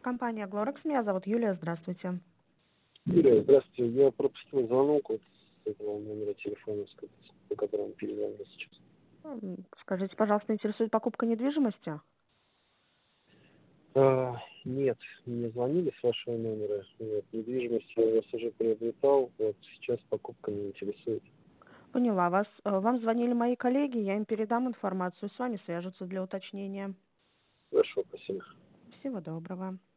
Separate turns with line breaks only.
Компания Glorex, меня зовут Юлия, здравствуйте.
Юрий, здравствуйте. Я пропустил звонок вот с этого номера телефона, по которому перезвонил сейчас.
Скажите, пожалуйста, интересует покупка недвижимости?
Нет, не звонили с вашего номера. Вот, недвижимость я у вас уже приобретал. Вот сейчас покупка не интересует.
Поняла вас. Вам звонили мои коллеги, я им передам информацию, с вами свяжутся для уточнения.
Хорошо, спасибо.
Всего доброго.